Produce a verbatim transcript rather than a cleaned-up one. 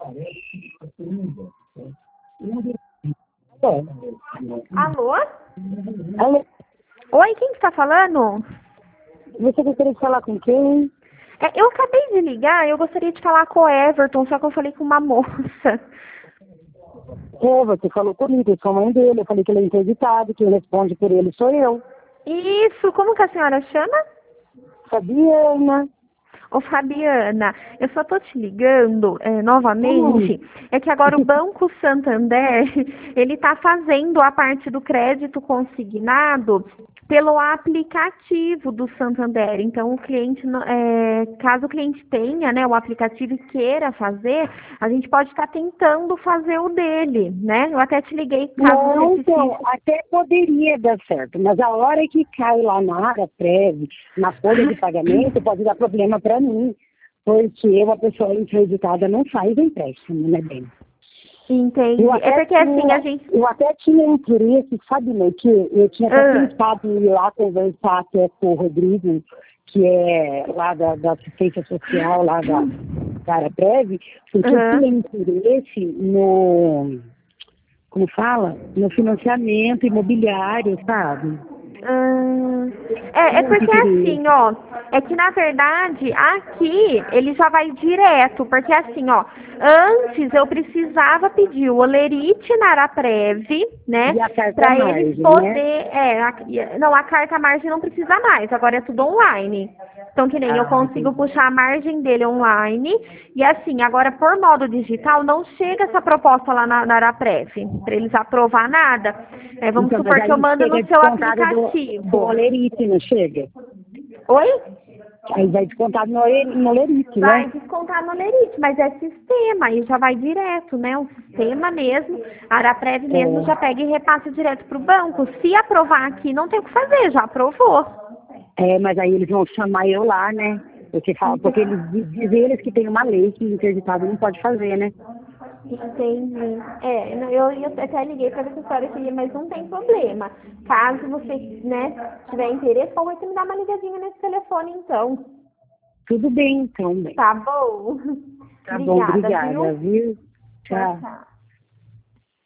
Alô? Alô, Oi, quem está falando? você gostaria de falar com quem? É, eu acabei de ligar, eu gostaria de falar com o Everton, só que eu falei com uma moça. É, você falou comigo, eu sou a mãe dele, eu falei que ele é interditado, quem responde por ele sou eu. Isso, como que a senhora chama? Fabiana. Ô Fabiana, eu só tô te ligando é, novamente, Hum. é que agora o Banco Santander, ele tá fazendo a parte do crédito consignado pelo aplicativo do Santander. Então, o cliente, não- é, caso o cliente tenha, né, o aplicativo e queira fazer, a gente pode estar tentando fazer o dele, né? Eu até te liguei caso você Não, então, precise. até poderia dar certo, mas a hora que cai lá na área prévia, na folha de pagamento, pode dar problema para mim, porque uma pessoa interditada não faz empréstimo, né, bem? Entendi. Eu É até, porque assim, a tinha, gente. eu até tinha interesse, sabe, né, que eu tinha até Ah, pensado em ir lá conversar até com o Rodrigo, que é lá da, da assistência social, lá da, da área prévia, porque eu aham. tinha interesse no, como fala, no financiamento imobiliário, sabe? Hum, é, é Muito porque interesse. assim, ó, é que na verdade aqui ele já vai direto, porque assim, ó, antes eu precisava pedir o olerite na Araprev, né, E a carta para eles margem, né? poder, é, a- não, a carta margem não precisa mais, agora é tudo online. Então, que nem eu Ah, consigo entendi. puxar a margem dele online. E assim, agora por modo digital, não chega essa proposta lá na, na Araprev, para eles aprovar nada. É, vamos Então, mas supor que eu aí mando no chega seu descontado do, do aplicativo. olerite, não chega? Oi? Aí vai descontado no, ole- no olerite, Vai né? descontar no Lerite, mas é sistema, aí já vai direto, né? O sistema mesmo, a Araprev mesmo já É. pega e repassa direto para o banco. Se aprovar aqui, não tem o que fazer, já aprovou. É, mas aí eles vão chamar eu lá, né? Porque, fala, porque eles diz- dizem eles que tem uma lei que interditado não pode fazer, né? Entendi. É, não, eu, eu até liguei para ver se a senhora queria, mas não tem problema. Caso você, né, tiver interesse, pode você me dar uma ligadinha nesse telefone, então. Tudo bem, então, bem. Tá bom? Tá bom, Obrigada, obrigada, viu? viu? Tchau, Tchau. tchau.